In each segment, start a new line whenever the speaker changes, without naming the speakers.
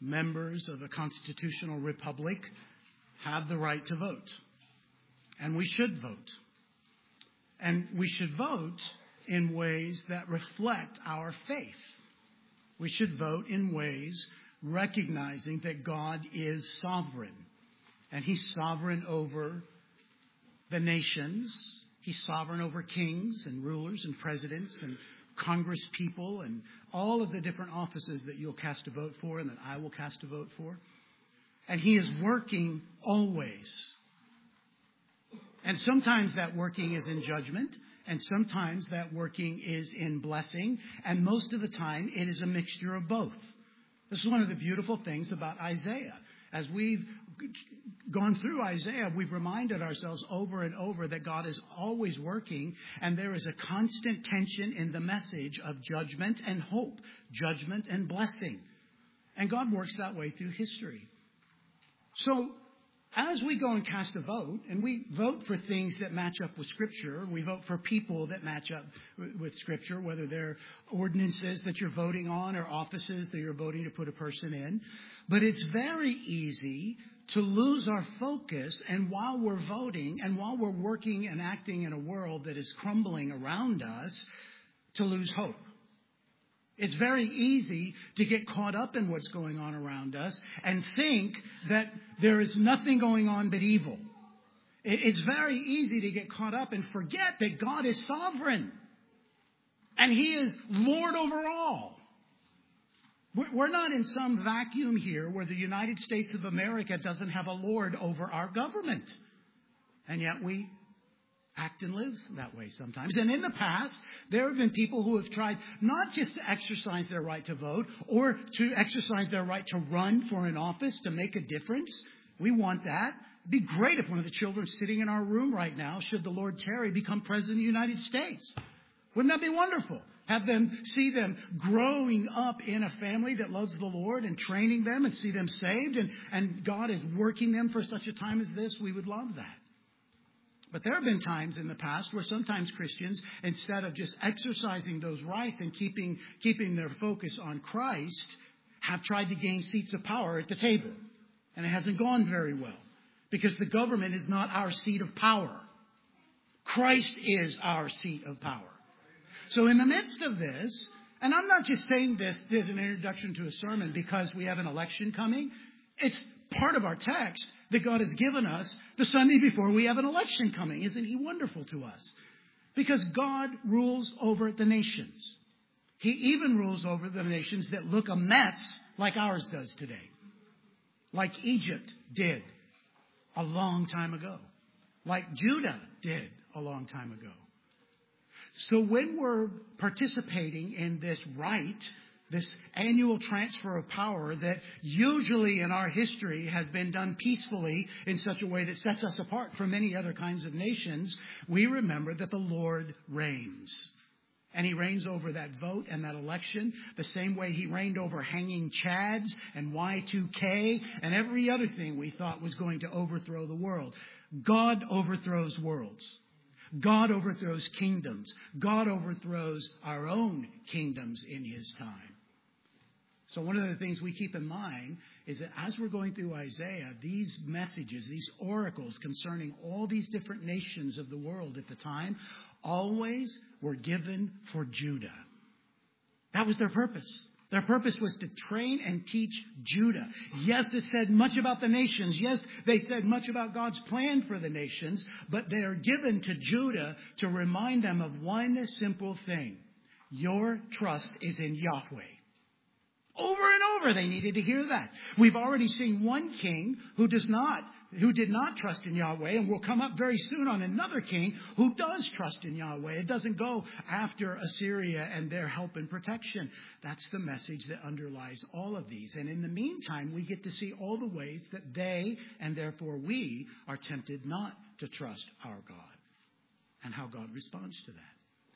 members of a constitutional republic, have the right to vote. And we should vote. And we should vote in ways that reflect our faith. We should vote in ways recognizing that God is sovereign. And He's sovereign over the nations. He's sovereign over kings and rulers and presidents and Congress people and all of the different offices that you'll cast a vote for and that I will cast a vote for. And He is working always. And sometimes that working is in judgment, and sometimes that working is in blessing, and most of the time it is a mixture of both. This is one of the beautiful things about Isaiah. As we've gone through Isaiah, we've reminded ourselves over and over that God is always working, and there is a constant tension in the message of judgment and hope, judgment and blessing. And God works that way through history. So, as we go and cast a vote, and we vote for things that match up with Scripture, we vote for people that match up with Scripture, whether they're ordinances that you're voting on or offices that you're voting to put a person in. But it's very easy to lose our focus, and while we're voting, and while we're working and acting in a world that is crumbling around us, to lose hope. It's very easy to get caught up in what's going on around us and think that there is nothing going on but evil. It's very easy to get caught up and forget that God is sovereign and He is Lord over all. We're not in some vacuum here where the United States of America doesn't have a Lord over our government. And yet we act and live that way sometimes. And in the past, there have been people who have tried not just to exercise their right to vote or to exercise their right to run for an office to make a difference. We want that. It'd be great if one of the children sitting in our room right now, should the Lord tarry, become President of the United States. Wouldn't that be wonderful? See them growing up in a family that loves the Lord and training them and see them saved. And God is working them for such a time as this. We would love that. But there have been times in the past where sometimes Christians, instead of just exercising those rights and keeping their focus on Christ, have tried to gain seats of power at the table. And it hasn't gone very well because the government is not our seat of power. Christ is our seat of power. So in the midst of this, and I'm not just saying this as an introduction to a sermon because we have an election coming. It's part of our text that God has given us the Sunday before we have an election coming. Isn't He wonderful to us? Because God rules over the nations. He even rules over the nations that look a mess like ours does today. Like Egypt did a long time ago. Like Judah did a long time ago. So when we're participating in this right, this annual transfer of power that usually in our history has been done peacefully in such a way that sets us apart from many other kinds of nations, we remember that the Lord reigns. And He reigns over that vote and that election the same way He reigned over hanging Chads and Y2K and every other thing we thought was going to overthrow the world. God overthrows worlds. God overthrows kingdoms. God overthrows our own kingdoms in His time. So one of the things we keep in mind is that as we're going through Isaiah, these messages, these oracles concerning all these different nations of the world at the time, always were given for Judah. That was their purpose. Their purpose was to train and teach Judah. Yes, it said much about the nations. Yes, they said much about God's plan for the nations, but they are given to Judah to remind them of one simple thing. Your trust is in Yahweh. Over and over they needed to hear that. We've already seen one king who did not trust in Yahweh, and we'll come up very soon on another king who does trust in Yahweh. It doesn't go after Assyria and their help and protection. That's the message that underlies all of these. And in the meantime, we get to see all the ways that they, and therefore we, are tempted not to trust our God and how God responds to that.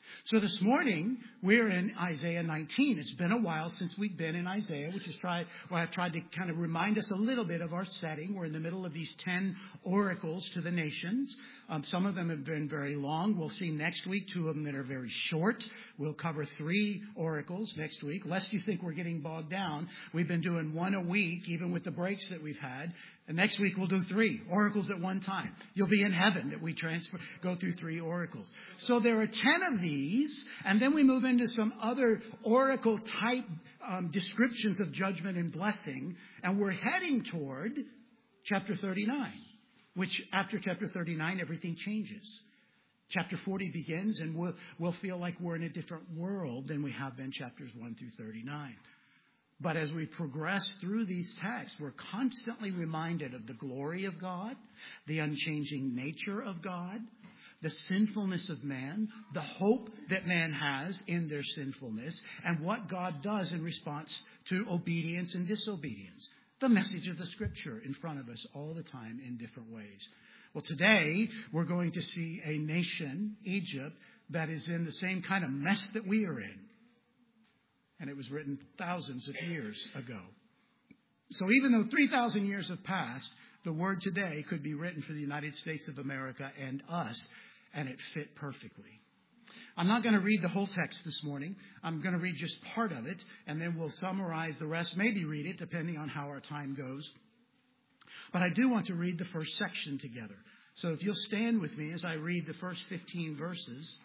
So this morning, we're in Isaiah 19. It's been a while since we've been in Isaiah, which is why I've tried to kind of remind us a little bit of our setting. We're in the middle of these 10 oracles to the nations. Some of them have been very long. We'll see next week 2 of them that are very short. We'll cover 3 oracles next week. Lest you think we're getting bogged down, we've been doing 1 a week, even with the breaks that we've had. And next week we'll do 3 oracles at one time. You'll be in heaven that we go through 3 oracles. So there are 10 of these, and then we move into some other oracle type descriptions of judgment and blessing, and we're heading toward chapter 39, which after chapter 39 everything changes. Chapter 40 begins, and we'll feel like we're in a different world than we have been chapters 1 through 39. But as we progress through these texts, we're constantly reminded of the glory of God, the unchanging nature of God, the sinfulness of man, the hope that man has in their sinfulness, and what God does in response to obedience and disobedience. The message of the Scripture in front of us all the time in different ways. Well, today we're going to see a nation, Egypt, that is in the same kind of mess that we are in. And it was written thousands of years ago. So even though 3,000 years have passed, the word today could be written for the United States of America and us, and it fit perfectly. I'm not going to read the whole text this morning. I'm going to read just part of it, and then we'll summarize the rest, maybe read it, depending on how our time goes. But I do want to read the first section together. So if you'll stand with me as I read the first 15 verses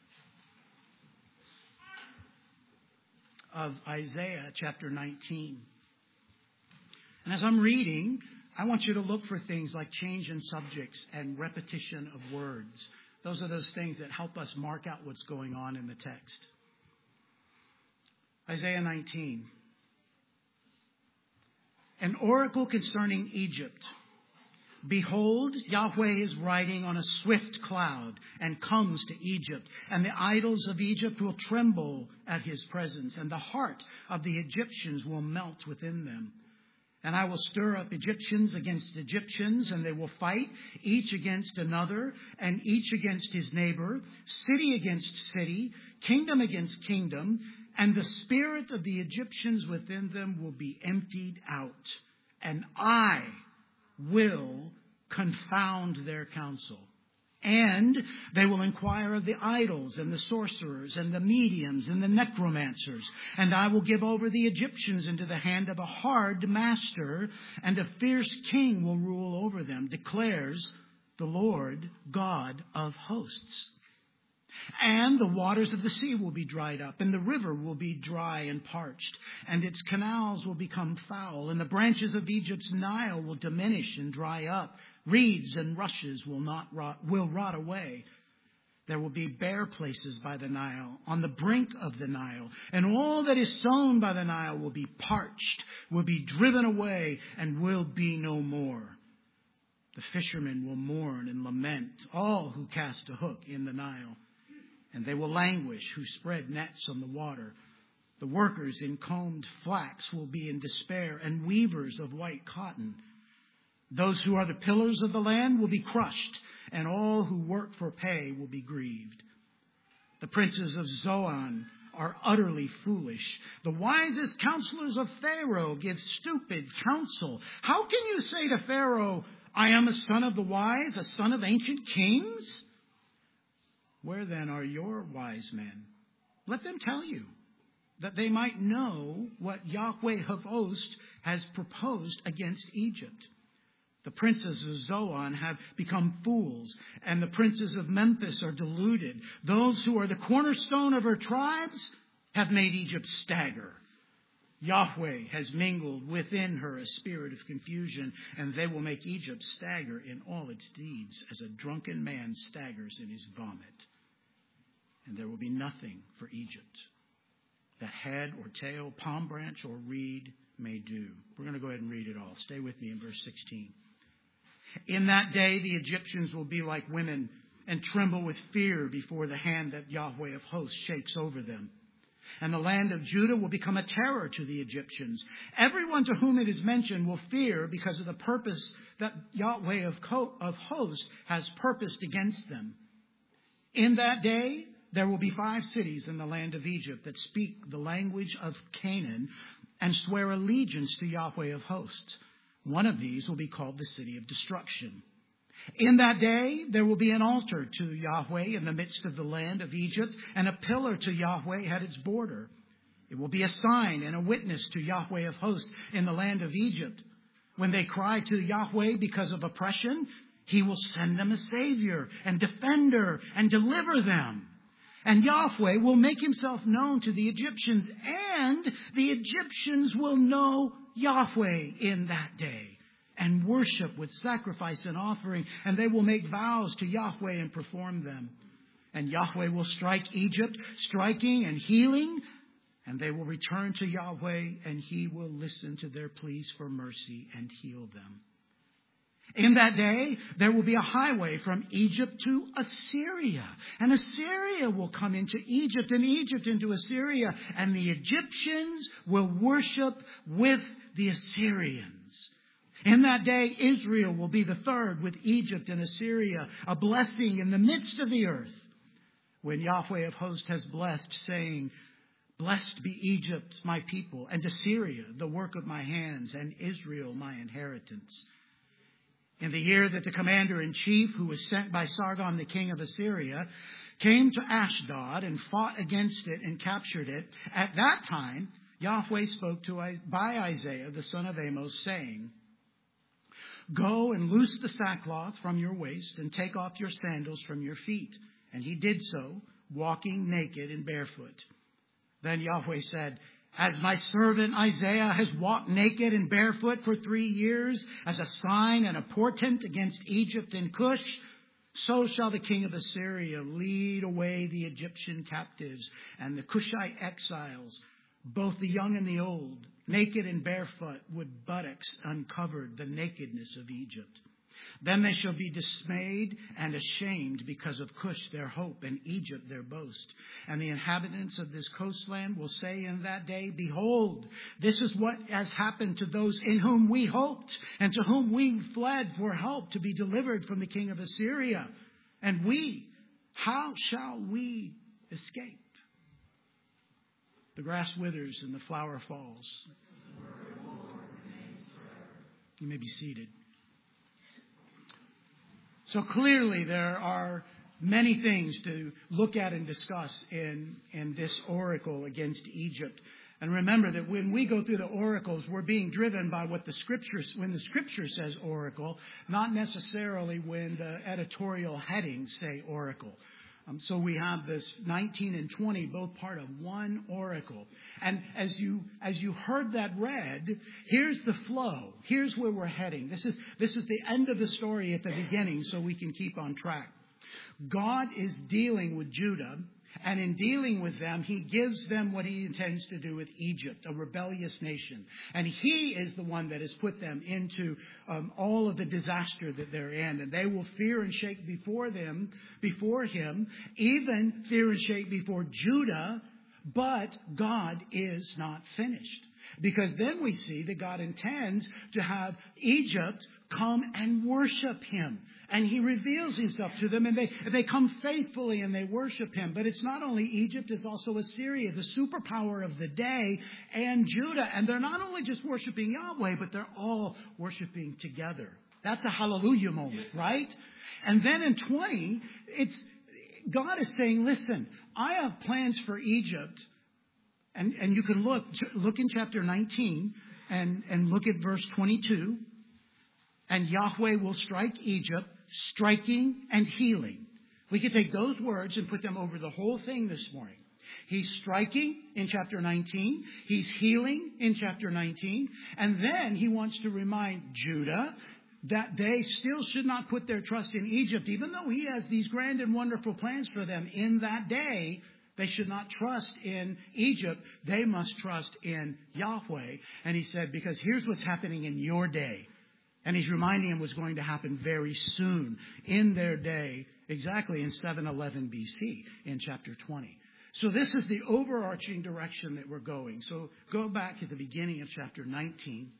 of Isaiah chapter 19. And as I'm reading, I want you to look for things like change in subjects and repetition of words. Those are those things that help us mark out what's going on in the text. Isaiah 19. An oracle concerning Egypt. Behold, Yahweh is riding on a swift cloud and comes to Egypt, and the idols of Egypt will tremble at his presence, and the heart of the Egyptians will melt within them. And I will stir up Egyptians against Egyptians, and they will fight, each against another, and each against his neighbor, city against city, kingdom against kingdom, and the spirit of the Egyptians within them will be emptied out, and I will confound their counsel. And they will inquire of the idols and the sorcerers and the mediums and the necromancers. And I will give over the Egyptians into the hand of a hard master, and a fierce king will rule over them, declares the Lord God of hosts. And the waters of the sea will be dried up, and the river will be dry and parched, and its canals will become foul, and the branches of Egypt's Nile will diminish and dry up. Reeds and rushes will rot away. There will be bare places by the Nile, on the brink of the Nile, and all that is sown by the Nile will be parched, will be driven away, and will be no more. The fishermen will mourn and lament, all who cast a hook in the Nile. And they will languish who spread nets on the water. The workers in combed flax will be in despair, and weavers of white cotton. Those who are the pillars of the land will be crushed, and all who work for pay will be grieved. The princes of Zoan are utterly foolish. The wisest counselors of Pharaoh give stupid counsel. How can you say to Pharaoh, I am a son of the wise, a son of ancient kings? Where then are your wise men? Let them tell you, that they might know what Yahweh of hosts has proposed against Egypt. The princes of Zoan have become fools, and the princes of Memphis are deluded. Those who are the cornerstone of her tribes have made Egypt stagger. Yahweh has mingled within her a spirit of confusion, and they will make Egypt stagger in all its deeds, as a drunken man staggers in his vomit. And there will be nothing for Egypt that head or tail, palm branch or reed may do. We're going to go ahead and read it all. Stay with me in verse 16. In that day, the Egyptians will be like women and tremble with fear before the hand that Yahweh of hosts shakes over them. And the land of Judah will become a terror to the Egyptians. Everyone to whom it is mentioned will fear because of the purpose that Yahweh of hosts has purposed against them. In that day, there will be 5 cities in the land of Egypt that speak the language of Canaan and swear allegiance to Yahweh of hosts. One of these will be called the city of destruction. In that day, there will be an altar to Yahweh in the midst of the land of Egypt, and a pillar to Yahweh at its border. It will be a sign and a witness to Yahweh of hosts in the land of Egypt. When they cry to Yahweh because of oppression, He will send them a Savior and defender and deliver them. And Yahweh will make Himself known to the Egyptians, and the Egyptians will know Yahweh in that day and worship with sacrifice and offering, and they will make vows to Yahweh and perform them. And Yahweh will strike Egypt, striking and healing, and they will return to Yahweh, and He will listen to their pleas for mercy and heal them. In that day, there will be a highway from Egypt to Assyria. And Assyria will come into Egypt, and Egypt into Assyria. And the Egyptians will worship with the Assyrians. In that day, Israel will be the third with Egypt and Assyria, a blessing in the midst of the earth. When Yahweh of hosts has blessed, saying, "Blessed be Egypt, my people, and Assyria, the work of my hands, and Israel, my inheritance." In the year that the commander-in-chief, who was sent by Sargon, the king of Assyria, came to Ashdod and fought against it and captured it, at that time Yahweh spoke by Isaiah, the son of Amos, saying, "Go and loose the sackcloth from your waist and take off your sandals from your feet." And he did so, walking naked and barefoot. Then Yahweh said, "As my servant Isaiah has walked naked and barefoot for 3 years as a sign and a portent against Egypt and Cush, so shall the king of Assyria lead away the Egyptian captives and the Cushite exiles, both the young and the old, naked and barefoot, with buttocks uncovered, the nakedness of Egypt. Then they shall be dismayed and ashamed because of Cush their hope and Egypt their boast. And the inhabitants of this coastland will say in that day, 'Behold, this is what has happened to those in whom we hoped and to whom we fled for help to be delivered from the king of Assyria. And we, how shall we escape?' The grass withers and the flower falls." You may be seated. So clearly there are many things to look at and discuss in this oracle against Egypt. And remember that when we go through the oracles, we're being driven by what when the scripture says oracle, not necessarily when the editorial headings say oracle. So we have this 19 and 20, both part of one oracle. And as you heard that read, here's the flow. Here's where we're heading. This is the end of the story at the beginning, so we can keep on track. God is dealing with Judah, and in dealing with them, He gives them what He intends to do with Egypt, a rebellious nation. And He is the one that has put them into all of the disaster that they're in. And they will fear and shake before Him, even fear and shake before Judah. But God is not finished. Because then we see that God intends to have Egypt come and worship Him. And He reveals Himself to them, and they come faithfully and they worship Him. But it's not only Egypt, it's also Assyria, the superpower of the day, and Judah. And they're not only just worshiping Yahweh, but they're all worshiping together. That's a hallelujah moment, right? And then in 20, God is saying, "Listen, I have plans for Egypt." And you can look in chapter 19 and look at verse 22. "And Yahweh will strike Egypt, striking and healing." We could take those words and put them over the whole thing this morning. He's striking in chapter 19. He's healing in chapter 19. And then He wants to remind Judah that they still should not put their trust in Egypt, even though He has these grand and wonderful plans for them in that day. They should not trust in Egypt. They must trust in Yahweh. And He said, because here's what's happening in your day. And He's reminding them what's going to happen very soon in their day, exactly in 711 BC in chapter 20. So this is the overarching direction that we're going. So go back at the beginning of chapter 19.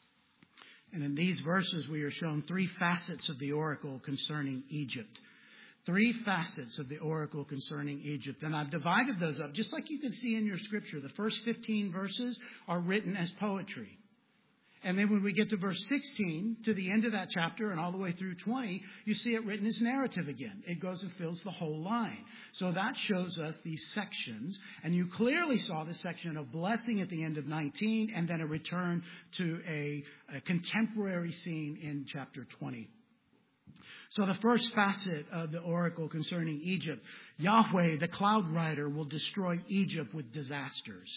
And in these verses, we are shown 3 facets of the oracle concerning Egypt. 3 facets of the oracle concerning Egypt. And I've divided those up, just like you can see in your scripture. The first 15 verses are written as poetry. And then when we get to verse 16, to the end of that chapter and all the way through 20, you see it written as narrative again. It goes and fills the whole line. So that shows us these sections. And you clearly saw the section of blessing at the end of 19 and then a return to a contemporary scene in chapter 20. So the first facet of the oracle concerning Egypt, Yahweh, the cloud rider, will destroy Egypt with disasters.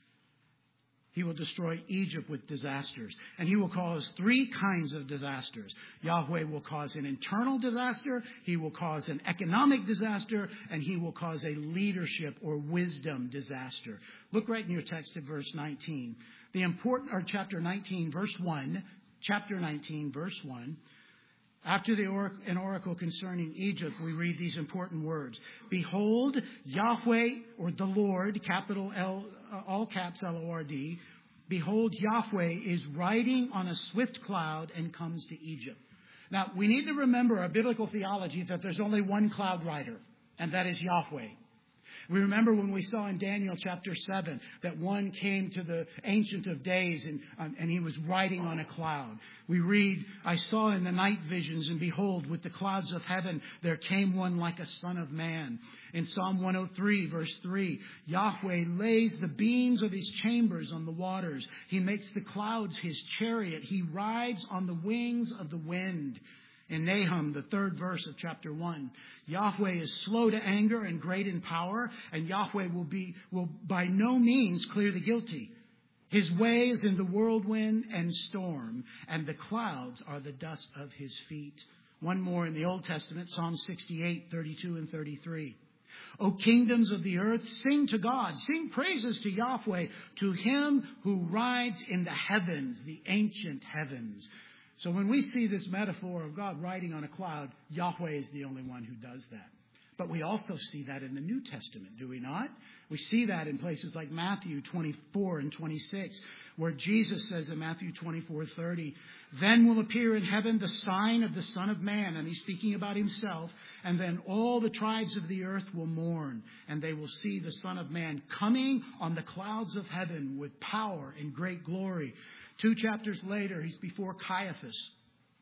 He will destroy Egypt with disasters. And he will cause 3 kinds of disasters. Yahweh will cause an internal disaster. He will cause an economic disaster. And he will cause a leadership or wisdom disaster. Look right in your text at verse 19. Chapter 19, verse 1. Chapter 19, verse 1. After an oracle concerning Egypt, we read these important words. Behold, Yahweh, or the Lord, capital L, all caps Lord. Behold, Yahweh is riding on a swift cloud and comes to Egypt. Now, we need to remember our biblical theology that there's only one cloud rider, and that is Yahweh. We remember when we saw in Daniel chapter 7 that one came to the Ancient of Days and he was riding on a cloud. We read, I saw in the night visions, and behold, with the clouds of heaven, there came one like a son of man. In Psalm 103, verse 3, Yahweh lays the beams of his chambers on the waters. He makes the clouds his chariot. He rides on the wings of the wind. In Nahum, the 3rd verse of chapter 1, Yahweh is slow to anger and great in power, and Yahweh will by no means clear the guilty. His way is in the whirlwind and storm, and the clouds are the dust of his feet. One more in the Old Testament, Psalm 68, 32 and 33. O kingdoms of the earth, sing to God, sing praises to Yahweh, to him who rides in the heavens, the ancient heavens. So when we see this metaphor of God riding on a cloud, Yahweh is the only one who does that. But we also see that in the New Testament, do we not? We see that in places like Matthew 24 and 26, where Jesus says in Matthew 24:30, then will appear in heaven the sign of the Son of Man, and he's speaking about himself, and then all the tribes of the earth will mourn, and they will see the Son of Man coming on the clouds of heaven with power and great glory. 2 chapters later, he's before Caiaphas.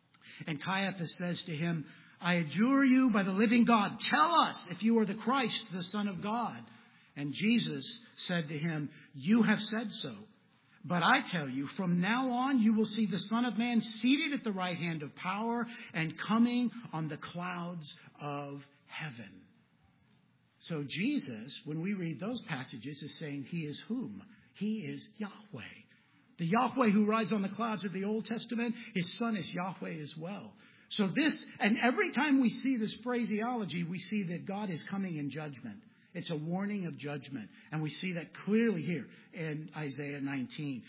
And Caiaphas says to him, I adjure you by the living God, tell us if you are the Christ, the Son of God. And Jesus said to him, you have said so. But I tell you, from now on you will see the Son of Man seated at the right hand of power and coming on the clouds of heaven. So Jesus, when we read those passages, is saying he is whom? He is Yahweh. The Yahweh who rides on the clouds of the Old Testament, his son is Yahweh as well. So this, and every time we see this phraseology, we see that God is coming in judgment. It's a warning of judgment. And we see that clearly here in Isaiah 19.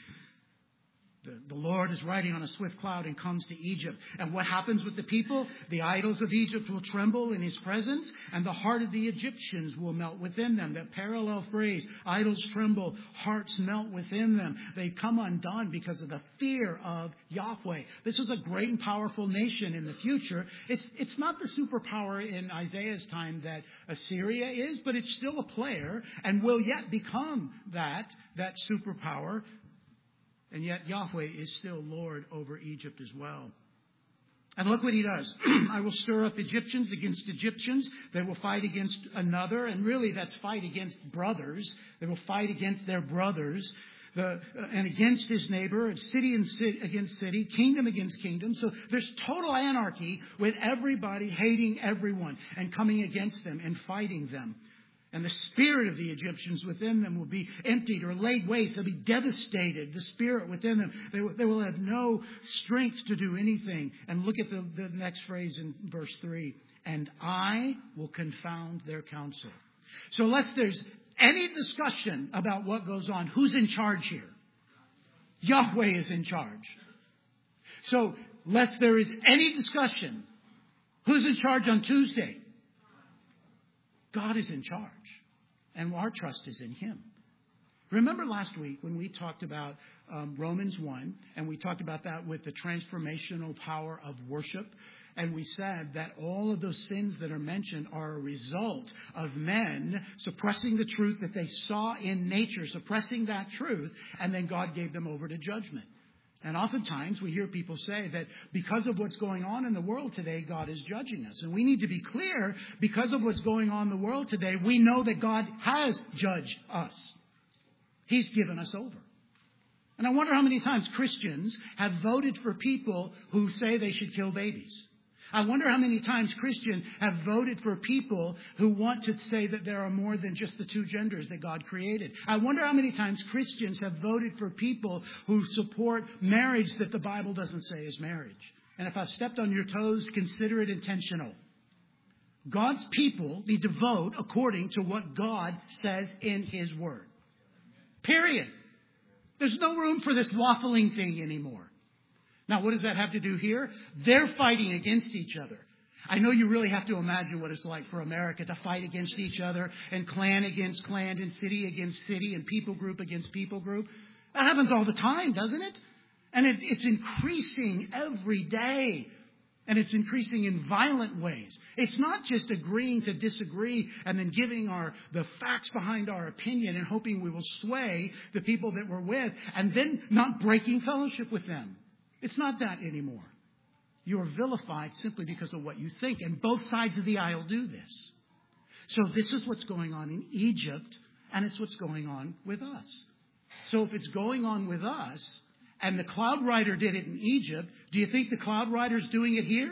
The Lord is riding on a swift cloud and comes to Egypt. And what happens with the people? The idols of Egypt will tremble in his presence, and the heart of the Egyptians will melt within them. That parallel phrase, idols tremble, hearts melt within them. They come undone because of the fear of Yahweh. This is a great and powerful nation in the future. It's not the superpower in Isaiah's time that Assyria is, but it's still a player and will yet become that superpower. And yet Yahweh is still Lord over Egypt as well. And look what he does. I will stir up Egyptians against Egyptians. They will fight against another. And really that's fight against brothers. They will fight against their brothers. And against his neighbor, city against city, kingdom against kingdom. So there's total anarchy with everybody hating everyone and coming against them and fighting them. And the spirit of the Egyptians within them will be emptied or laid waste. They'll be devastated. The spirit within them, they will have no strength to do anything. And look at the next phrase in verse 3. And I will confound their counsel. So unless there's any discussion about what goes on, who's in charge here? Yahweh is in charge. So lest there is any discussion, who's in charge on Tuesday? God is in charge, and our trust is in him. Remember last week when we talked about Romans 1, and we talked about that with the transformational power of worship, and we said that all of those sins that are mentioned are a result of men suppressing the truth that they saw in nature, suppressing that truth, and then God gave them over to judgment. And oftentimes we hear people say that because of what's going on in the world today, God is judging us. And we need to be clear, because of what's going on in the world today, we know that God has judged us. He's given us over. And I wonder how many times Christians have voted for people who say they should kill babies. I wonder how many times Christians have voted for people who want to say that there are more than just the two genders that God created. I wonder how many times Christians have voted for people who support marriage that the Bible doesn't say is marriage. And if I've stepped on your toes, consider it intentional. God's people need to vote according to what God says in His Word. Period. There's no room for this waffling thing anymore. Now, what does that have to do here? They're fighting against each other. I know you really have to imagine what it's like for America to fight against each other, and clan against clan, and city against city, and people group against people group. That happens all the time, doesn't it? And it's increasing every day. And it's increasing in violent ways. It's not just agreeing to disagree and then giving the facts behind our opinion and hoping we will sway the people that we're with and then not breaking fellowship with them. It's not that anymore. You are vilified simply because of what you think. And both sides of the aisle do this. So this is what's going on in Egypt, and it's what's going on with us. So if it's going on with us, and the cloud rider did it in Egypt, do you think the cloud rider's doing it here?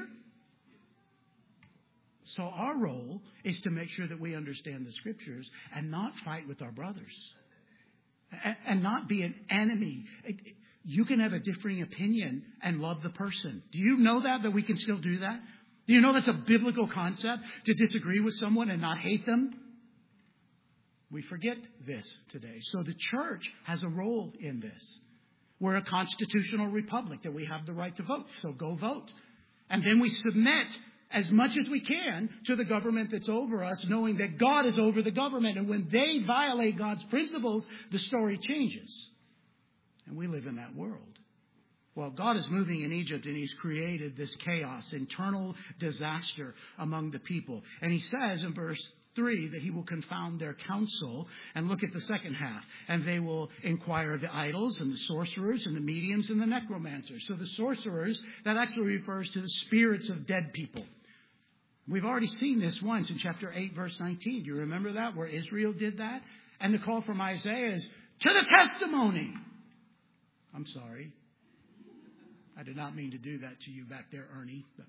So our role is to make sure that we understand the Scriptures and not fight with our brothers. And not be an enemy. You can have a differing opinion and love the person. Do you know that we can still do that? Do you know that's a biblical concept, to disagree with someone and not hate them? We forget this today. So the church has a role in this. We're a constitutional republic that we have the right to vote. So go vote. And then we submit as much as we can to the government that's over us, knowing that God is over the government. And when they violate God's principles, the story changes. And we live in that world. Well, God is moving in Egypt, and He's created this chaos, internal disaster among the people. And He says in verse 3 that He will confound their counsel. And look at the second half. And they will inquire of the idols and the sorcerers and the mediums and the necromancers. So the sorcerers, that actually refers to the spirits of dead people. We've already seen this once in chapter 8, verse 19. Do you remember that, where Israel did that? And the call from Isaiah is, to the testimony. I'm sorry. I did not mean to do that to you back there, Ernie. But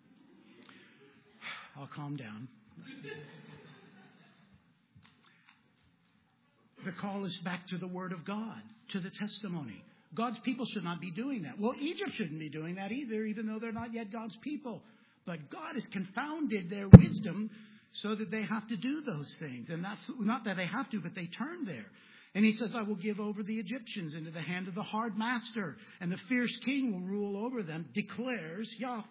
I'll calm down. The call is back to the Word of God, to the testimony. God's people should not be doing that. Well, Egypt shouldn't be doing that either, even though they're not yet God's people. But God has confounded their wisdom so that they have to do those things. And that's not that they have to, but they turn there. And He says, I will give over the Egyptians into the hand of the hard master, and the fierce king will rule over them, declares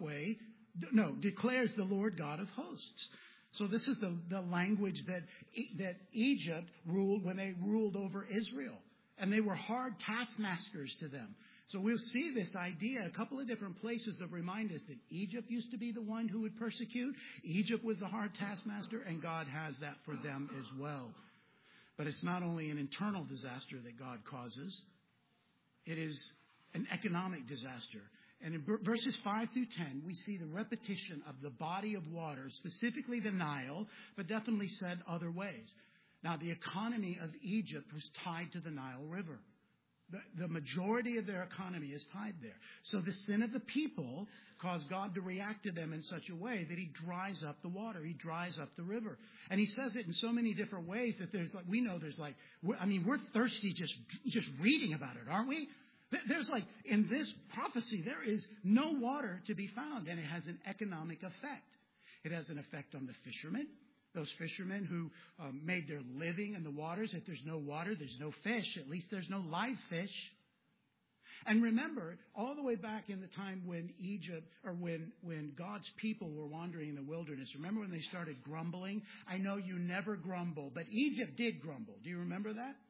the Lord God of hosts. So this is the language that Egypt ruled when they ruled over Israel. And they were hard taskmasters to them. So we'll see this idea, a couple of different places that remind us that Egypt used to be the one who would persecute. Egypt was the hard taskmaster, and God has that for them as well. But it's not only an internal disaster that God causes. It is an economic disaster. And in verses 5 through 10, we see the repetition of the body of water, specifically the Nile, but definitely said other ways. Now, the economy of Egypt was tied to the Nile River. The majority of their economy is tied there. So the sin of the people caused God to react to them in such a way that He dries up the water. He dries up the river. And He says it in so many different ways that we're thirsty just reading about it, aren't we? There's in this prophecy, there is no water to be found, and it has an economic effect. It has an effect on the fishermen. Those fishermen who made their living in the waters. If there's no water, there's no fish. At least there's no live fish. And remember, all the way back in the time when when God's people were wandering in the wilderness, remember when they started grumbling? I know you never grumble, but Egypt did grumble. Do you remember that?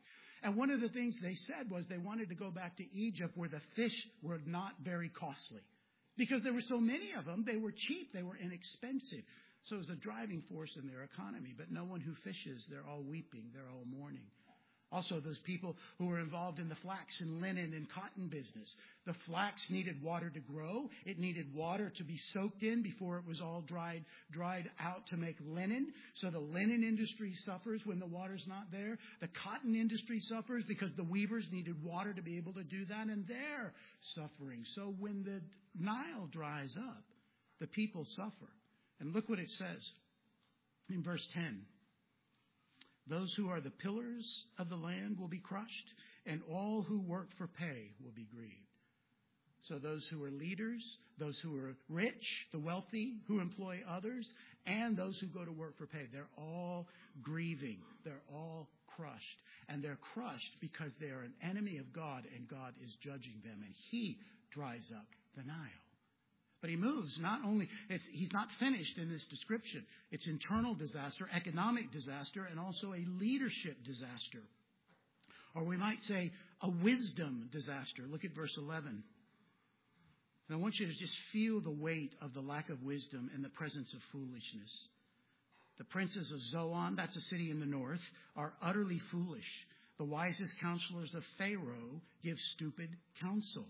And one of the things they said was they wanted to go back to Egypt where the fish were not very costly. Because there were so many of them, they were cheap, they were inexpensive. So it was a driving force in their economy. But no one who fishes, they're all weeping, they're all mourning. Also, those people who were involved in the flax and linen and cotton business. The flax needed water to grow. It needed water to be soaked in before it was all dried out to make linen. So the linen industry suffers when the water's not there. The cotton industry suffers because the weavers needed water to be able to do that, and they're suffering. So when the Nile dries up, the people suffer. And look what it says in verse 10. Those who are the pillars of the land will be crushed, and all who work for pay will be grieved. So those who are leaders, those who are rich, the wealthy, who employ others, and those who go to work for pay, they're all grieving. They're all crushed. And they're crushed because they are an enemy of God, and God is judging them. And He dries up the Nile. But He moves. He's not finished in this description. It's internal disaster, economic disaster, and also a leadership disaster. Or we might say a wisdom disaster. Look at verse 11. And I want you to just feel the weight of the lack of wisdom in the presence of foolishness. The princes of Zoan, that's a city in the north, are utterly foolish. The wisest counselors of Pharaoh give stupid counsel.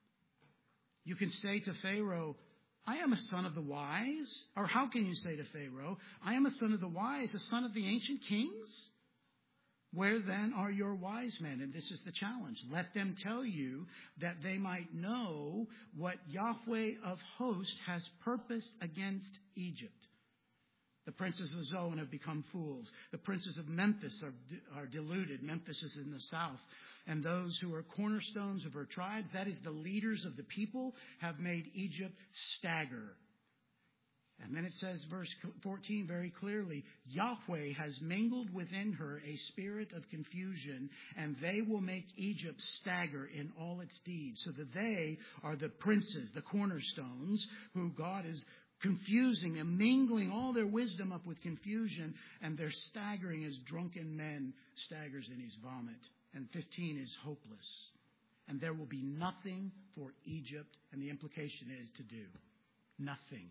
You can say to Pharaoh, I am a son of the wise. Or how can you say to Pharaoh, I am a son of the wise, a son of the ancient kings? Where then are your wise men? And this is the challenge. Let them tell you that they might know what Yahweh of hosts has purposed against Egypt. The princes of Zoan have become fools. The princes of Memphis are deluded. Memphis is in the south. And those who are cornerstones of her tribes, that is the leaders of the people, have made Egypt stagger. And then it says, verse 14 very clearly, Yahweh has mingled within her a spirit of confusion, and they will make Egypt stagger in all its deeds. So that they are the princes, the cornerstones, who God is confusing and mingling all their wisdom up with confusion, and they're staggering as drunken men staggers in his vomit. And 15 is hopeless. And there will be nothing for Egypt, and the implication is to do. Nothing.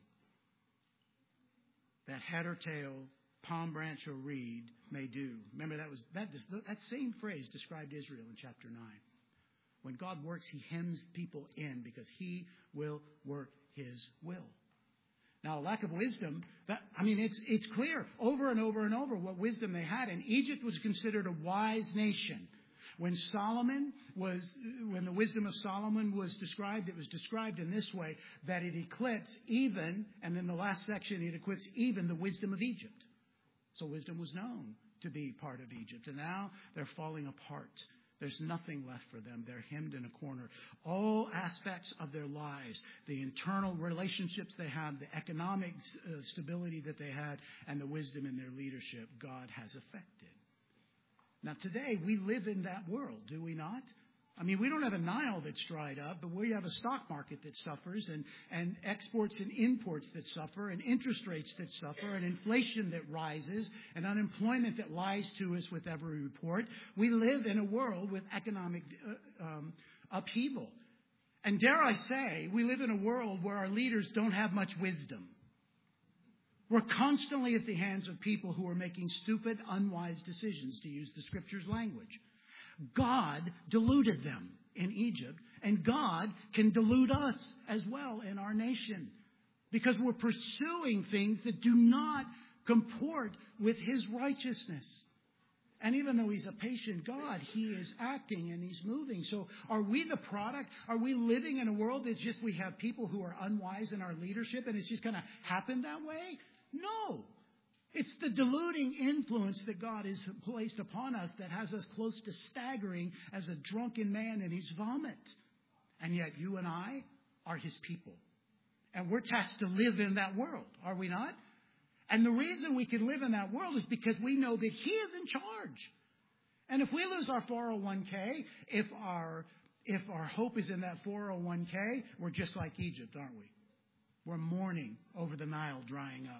That head or tail, palm branch or reed may do. Remember, that same phrase described Israel in chapter 9. When God works, He hems people in because He will work His will. Now, a lack of wisdom, it's clear over and over and over what wisdom they had. And Egypt was considered a wise nation. When the wisdom of Solomon was described, it was described in this way, that it eclipsed even, and in the last section, it eclipsed even the wisdom of Egypt. So wisdom was known to be part of Egypt. And now they're falling apart. There's nothing left for them. They're hemmed in a corner. All aspects of their lives, the internal relationships they had, the economic stability that they had, and the wisdom in their leadership, God has affected. Now today, we live in that world, do we not? I mean, we don't have a Nile that's dried up, but we have a stock market that suffers, and exports and imports that suffer, and interest rates that suffer, and inflation that rises, and unemployment that lies to us with every report. We live in a world with economic upheaval. And dare I say, we live in a world where our leaders don't have much wisdom. We're constantly at the hands of people who are making stupid, unwise decisions, to use the Scripture's language. God deluded them in Egypt, and God can delude us as well in our nation because we're pursuing things that do not comport with His righteousness. And even though He's a patient God, He is acting and He's moving. So are we the product? Are we living in a world that's just we have people who are unwise in our leadership and it's just going to happen that way? No. It's the deluding influence that God has placed upon us that has us close to staggering as a drunken man in his vomit. And yet you and I are His people. And we're tasked to live in that world, are we not? And the reason we can live in that world is because we know that He is in charge. And if we lose our 401k, if our hope is in that 401k, we're just like Egypt, aren't we? We're mourning over the Nile drying up.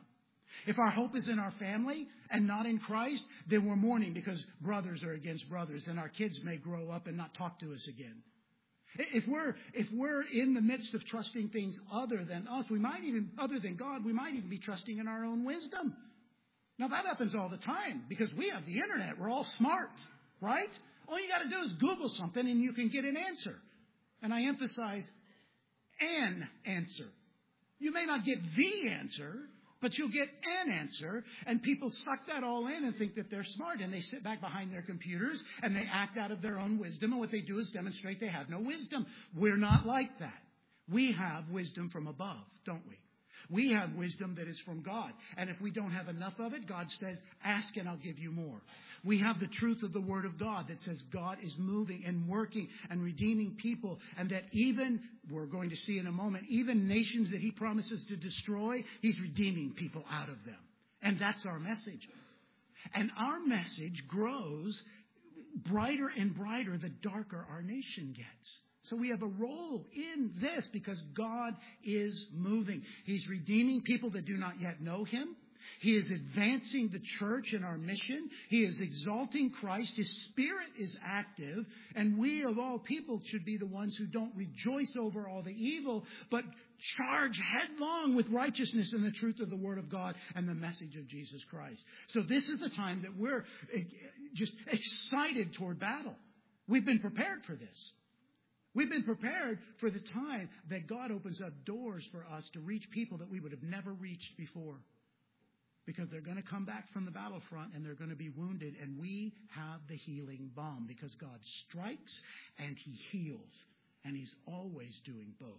If our hope is in our family and not in Christ, then we're mourning because brothers are against brothers and our kids may grow up and not talk to us again. If we're in the midst of trusting things other than us, other than God, we might even be trusting in our own wisdom. Now that happens all the time because we have the internet. We're all smart, right? All you got to do is Google something and you can get an answer. And I emphasize an answer. You may not get the answer, but you'll get an answer, and people suck that all in and think that they're smart, and they sit back behind their computers, and they act out of their own wisdom, and what they do is demonstrate they have no wisdom. We're not like that. We have wisdom from above, don't we? We have wisdom that is from God, and if we don't have enough of it, God says, ask and I'll give you more. We have the truth of the Word of God that says God is moving and working and redeeming people, and that even, we're going to see in a moment, even nations that He promises to destroy, He's redeeming people out of them. And that's our message. And our message grows brighter and brighter the darker our nation gets. So we have a role in this because God is moving. He's redeeming people that do not yet know Him. He is advancing the church in our mission. He is exalting Christ. His Spirit is active. And we of all people should be the ones who don't rejoice over all the evil, but charge headlong with righteousness and the truth of the Word of God and the message of Jesus Christ. So this is the time that we're just excited toward battle. We've been prepared for this. We've been prepared for the time that God opens up doors for us to reach people that we would have never reached before. Because they're going to come back from the battlefront and they're going to be wounded. And we have the healing balm because God strikes and He heals. And He's always doing both.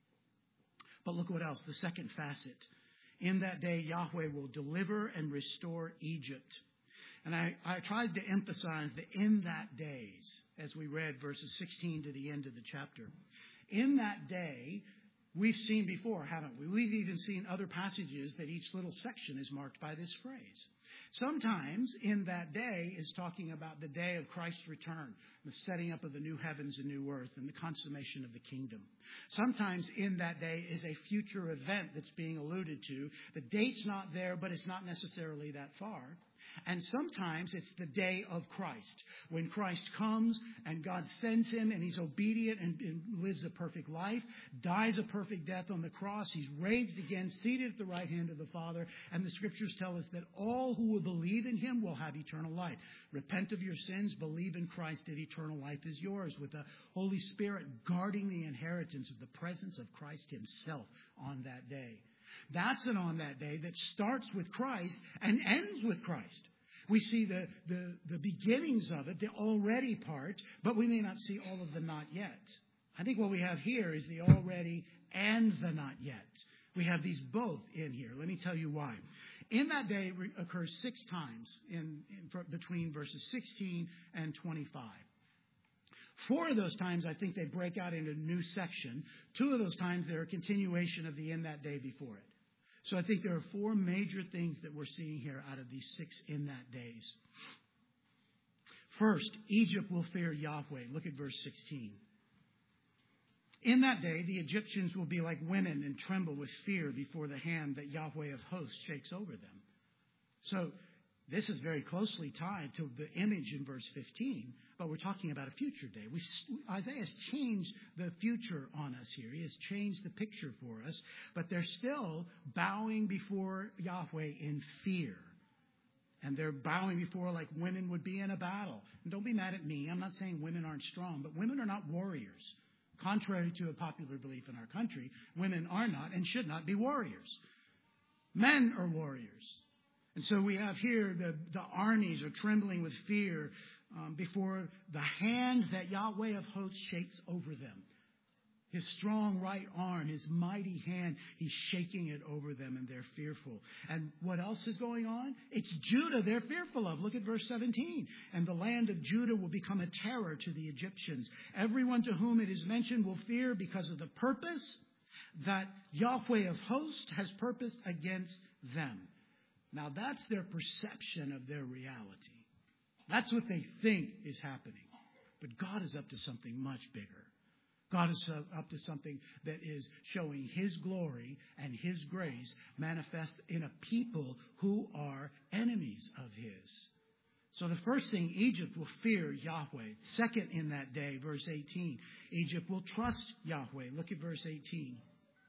But look what else. The second facet. In that day, Yahweh will deliver and restore Egypt. And I tried to emphasize the in that days as we read verses 16 to the end of the chapter. In that day, we've seen before, haven't we? We've even seen other passages that each little section is marked by this phrase. Sometimes in that day is talking about the day of Christ's return, the setting up of the new heavens and new earth, and the consummation of the kingdom. Sometimes in that day is a future event that's being alluded to. The date's not there, but it's not necessarily that far. And sometimes it's the day of Christ, when Christ comes and God sends Him and He's obedient and lives a perfect life, dies a perfect death on the cross. He's raised again, seated at the right hand of the Father. And the Scriptures tell us that all who will believe in Him will have eternal life. Repent of your sins, believe in Christ, and eternal life is yours, with the Holy Spirit guarding the inheritance of the presence of Christ Himself on that day. That's an on that day that starts with Christ and ends with Christ. We see the beginnings of it, the already part, but we may not see all of the not yet. I think what we have here is the already and the not yet. We have these both in here. Let me tell you why. In that day occurs 6 times between verses 16 and 25. 4 of those times, I think they break out into a new section. 2 of those times, they're a continuation of the in that day before it. So I think there are 4 major things that we're seeing here out of these 6 in that days. First, Egypt will fear Yahweh. Look at verse 16. In that day, the Egyptians will be like women and tremble with fear before the hand that Yahweh of hosts shakes over them. So this is very closely tied to the image in verse 15, but we're talking about a future day. Isaiah has changed the future on us here. He has changed the picture for us, but they're still bowing before Yahweh in fear. And they're bowing before like women would be in a battle. And don't be mad at me. I'm not saying women aren't strong, but women are not warriors. Contrary to a popular belief in our country, women are not and should not be warriors. Men are warriors. And so we have here the armies are trembling with fear before the hand that Yahweh of hosts shakes over them. His strong right arm, His mighty hand, He's shaking it over them and they're fearful. And what else is going on? It's Judah they're fearful of. Look at verse 17. And the land of Judah will become a terror to the Egyptians. Everyone to whom it is mentioned will fear because of the purpose that Yahweh of hosts has purposed against them. Now that's their perception of their reality. That's what they think is happening. But God is up to something much bigger. God is up to something that is showing His glory and His grace manifest in a people who are enemies of His. So the first thing, Egypt will fear Yahweh. Second, in that day, verse 18, Egypt will trust Yahweh. Look at verse 18.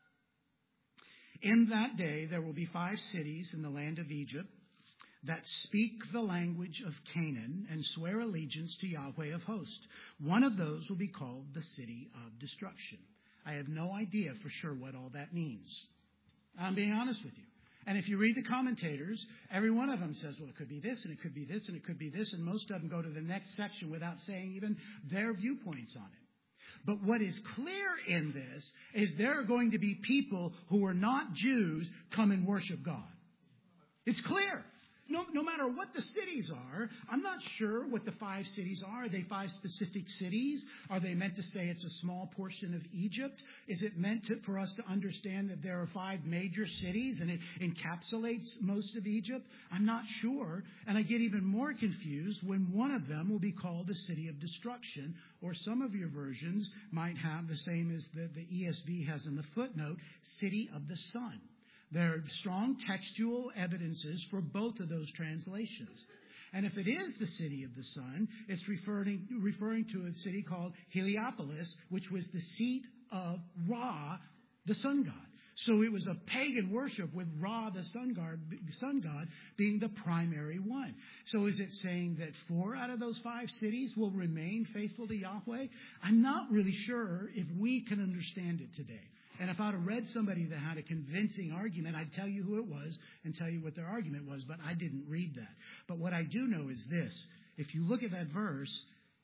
In that day, there will be 5 cities in the land of Egypt that speak the language of Canaan and swear allegiance to Yahweh of hosts. One of those will be called the city of destruction. I have no idea for sure what all that means. I'm being honest with you. And if you read the commentators, every one of them says, well, it could be this, and it could be this, and it could be this, and most of them go to the next section without saying even their viewpoints on it. But what is clear in this is there are going to be people who are not Jews come and worship God. It's clear. No matter what the cities are, I'm not sure what the 5 cities are. Are they 5 specific cities? Are they meant to say it's a small portion of Egypt? Is it meant for us to understand that there are 5 major cities and it encapsulates most of Egypt? I'm not sure. And I get even more confused when one of them will be called the city of destruction, or some of your versions might have the same as the ESV has in the footnote, city of the sun. There are strong textual evidences for both of those translations. And if it is the city of the sun, it's referring to a city called Heliopolis, which was the seat of Ra, the sun god. So it was a pagan worship with Ra, the sun god, being the primary one. So is it saying that 4 out of those 5 cities will remain faithful to Yahweh? I'm not really sure if we can understand it today. And if I'd have read somebody that had a convincing argument, I'd tell you who it was and tell you what their argument was, but I didn't read that. But what I do know is this. If you look at that verse,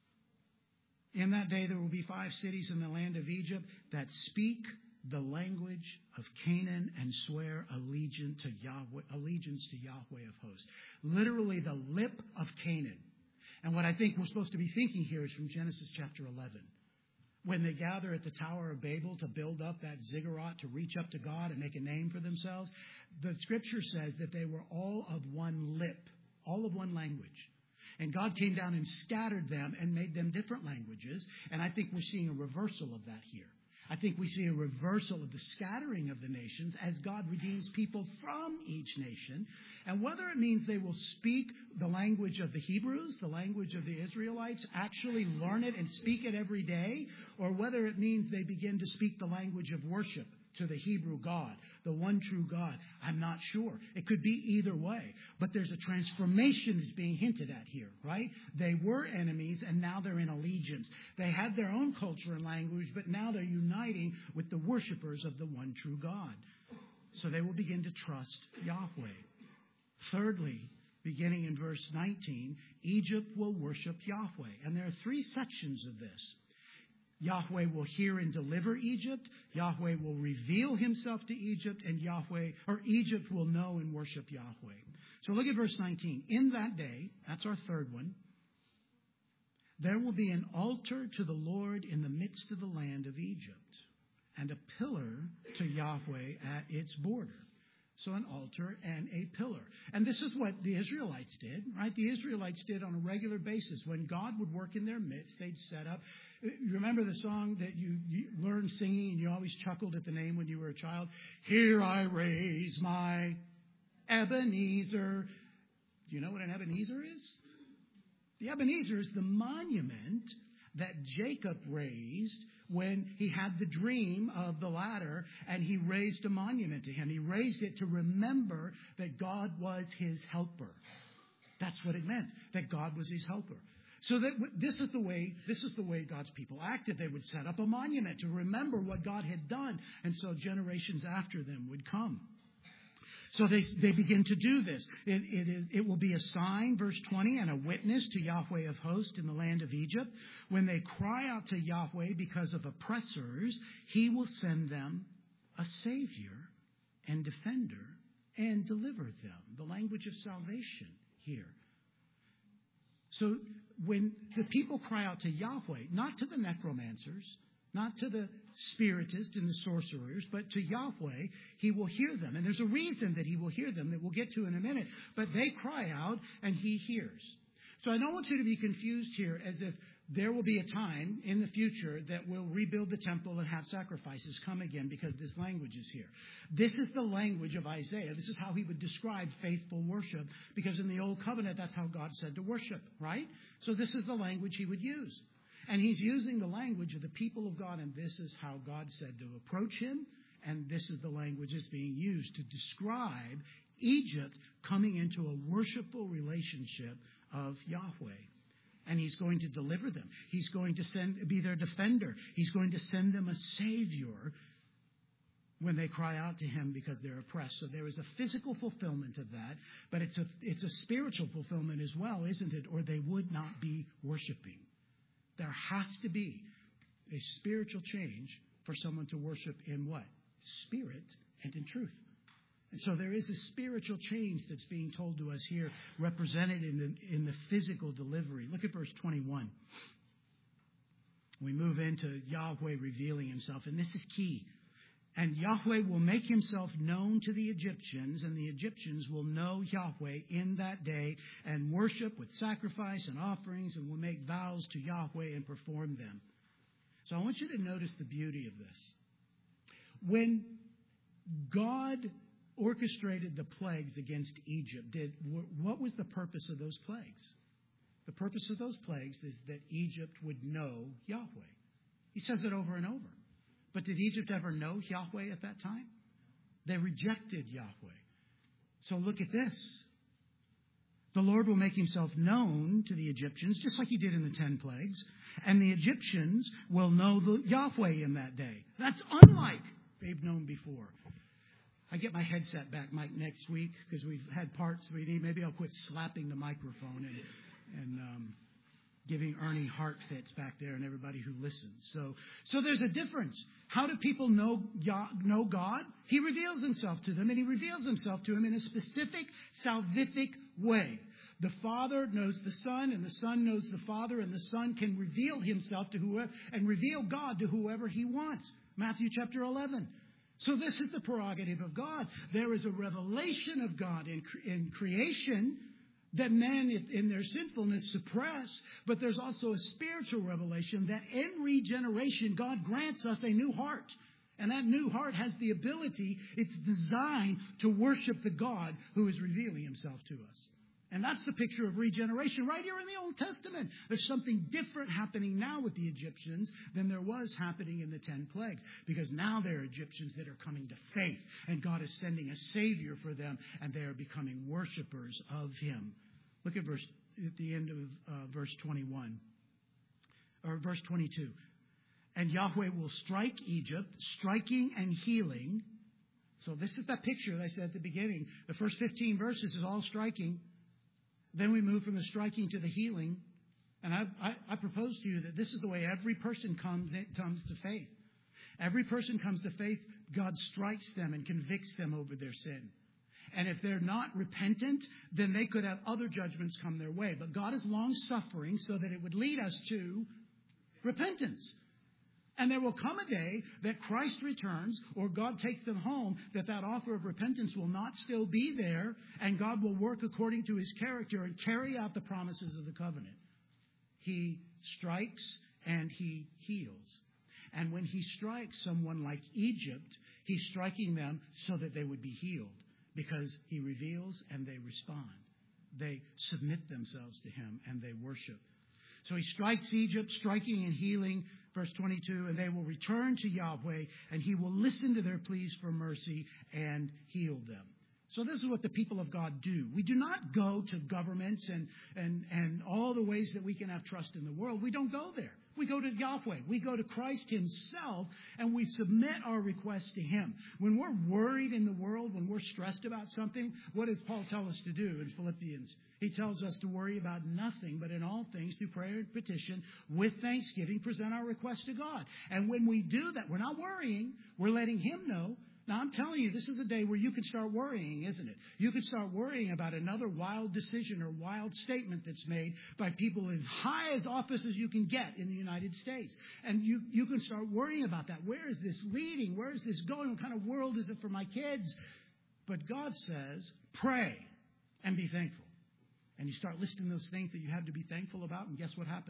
in that day there will be 5 cities in the land of Egypt that speak the language of Canaan and swear allegiance to Yahweh of hosts. Literally the lip of Canaan. And what I think we're supposed to be thinking here is from Genesis chapter 11. When they gather at the Tower of Babel to build up that ziggurat to reach up to God and make a name for themselves, the Scripture says that they were all of one lip, all of one language. And God came down and scattered them and made them different languages. And I think we're seeing a reversal of that here. I think we see a reversal of the scattering of the nations as God redeems people from each nation. And whether it means they will speak the language of the Hebrews, the language of the Israelites, actually learn it and speak it every day, or whether it means they begin to speak the language of worship to the Hebrew God, the one true God, I'm not sure. It could be either way. But there's a transformation that's being hinted at here, right? They were enemies and now they're in allegiance. They had their own culture and language, but now they're uniting with the worshipers of the one true God. So they will begin to trust Yahweh. Thirdly, beginning in verse 19, Egypt will worship Yahweh. And there are 3 sections of this. Yahweh will hear and deliver Egypt. Yahweh will reveal himself to Egypt, and Egypt will know and worship Yahweh. So look at verse 19. In that day, that's our third one, there will be an altar to the Lord in the midst of the land of Egypt, and a pillar to Yahweh at its border. So an altar and a pillar. And this is what the Israelites did, right? The Israelites did on a regular basis. When God would work in their midst, they'd set up. You remember the song that you learned singing and you always chuckled at the name when you were a child? Here I raise my Ebenezer. Do you know what an Ebenezer is? The Ebenezer is the monument that Jacob raised when he had the dream of the ladder, and he raised a monument to him. He raised it to remember that God was his helper. That's what it meant, that God was his helper. So that this is the way God's people acted. They would set up a monument to remember what God had done, and so generations after them would come. So they begin to do this. It will be a sign, verse 20, and a witness to Yahweh of hosts in the land of Egypt. When they cry out to Yahweh because of oppressors, he will send them a Savior and defender and deliver them. The language of salvation here. So when the people cry out to Yahweh, not to the necromancers, not to the spiritists and the sorcerers, but to Yahweh, he will hear them. And there's a reason that he will hear them that we'll get to in a minute. But they cry out and he hears. So I don't want you to be confused here as if there will be a time in the future that we'll rebuild the temple and have sacrifices come again because this language is here. This is the language of Isaiah. This is how he would describe faithful worship, because in the Old Covenant, that's how God said to worship, right? So this is the language he would use. And he's using the language of the people of God, and this is how God said to approach him, and this is the language that's being used to describe Egypt coming into a worshipful relationship of Yahweh. And he's going to deliver them. He's going to be their defender. He's going to send them a Savior when they cry out to him because they're oppressed. So there is a physical fulfillment of that, but it's a spiritual fulfillment as well, isn't it? Or they would not be worshiping. There has to be a spiritual change for someone to worship in what? Spirit and in truth. And so there is a spiritual change that's being told to us here, represented in the physical delivery. Look at verse 21. We move into Yahweh revealing himself, and this is key. And Yahweh will make himself known to the Egyptians, and the Egyptians will know Yahweh in that day and worship with sacrifice and offerings, and will make vows to Yahweh and perform them. So I want you to notice the beauty of this. When God orchestrated the plagues against Egypt, what was the purpose of those plagues? The purpose of those plagues is that Egypt would know Yahweh. He says it over and over. But did Egypt ever know Yahweh at that time? They rejected Yahweh. So look at this. The Lord will make himself known to the Egyptians, just like he did in the 10 plagues. And the Egyptians will know Yahweh in that day. That's unlike they've known before. I get my headset back, Mike, next week because we've had parts we need. Maybe I'll quit slapping the microphone and giving Ernie heart fits back there and everybody who listens. So there's a difference. How do people know God? He reveals himself to them, and he reveals himself to them in a specific salvific way. The Father knows the Son, and the Son knows the Father, and the Son can reveal himself to whoever and reveal God to whoever he wants. Matthew chapter 11. So this is the prerogative of God. There is a revelation of God in creation that men in their sinfulness suppress, but there's also a spiritual revelation that in regeneration God grants us a new heart. And that new heart has the ability, it's designed to worship the God who is revealing himself to us. And that's the picture of regeneration right here in the Old Testament. There's something different happening now with the Egyptians than there was happening in the 10 plagues. Because now there are Egyptians that are coming to faith. And God is sending a Savior for them. And they are becoming worshipers of him. Look at the end of verse 21. Or verse 22. And Yahweh will strike Egypt, striking and healing. So this is that picture that I said at the beginning. The first 15 verses is all striking. Then we move from the striking to the healing. And I propose to you that this is the way every person comes to faith. Every person comes to faith, God strikes them and convicts them over their sin. And if they're not repentant, then they could have other judgments come their way. But God is long-suffering so that it would lead us to repentance. And there will come a day that Christ returns or God takes them home, that offer of repentance will not still be there, and God will work according to his character and carry out the promises of the covenant. He strikes and he heals. And when he strikes someone like Egypt, he's striking them so that they would be healed, because he reveals and they respond. They submit themselves to him and they worship. So he strikes Egypt, striking and healing, verse 22, and they will return to Yahweh, and he will listen to their pleas for mercy and heal them. So this is what the people of God do. We do not go to governments and all the ways that we can have trust in the world. We don't go there. We go to Yahweh. We go to Christ himself, and we submit our requests to him. When we're worried in the world, when we're stressed about something, what does Paul tell us to do in Philippians? He tells us to worry about nothing, but in all things, through prayer and petition, with thanksgiving, present our requests to God. And when we do that, we're not worrying. We're letting him know. Now, I'm telling you, this is a day where you can start worrying, isn't it? You can start worrying about another wild decision or wild statement that's made by people in high office as you can get in the United States. And you can start worrying about that. Where is this leading? Where is this going? What kind of world is it for my kids? But God says, pray and be thankful. And you start listing those things that you have to be thankful about, and guess what happens?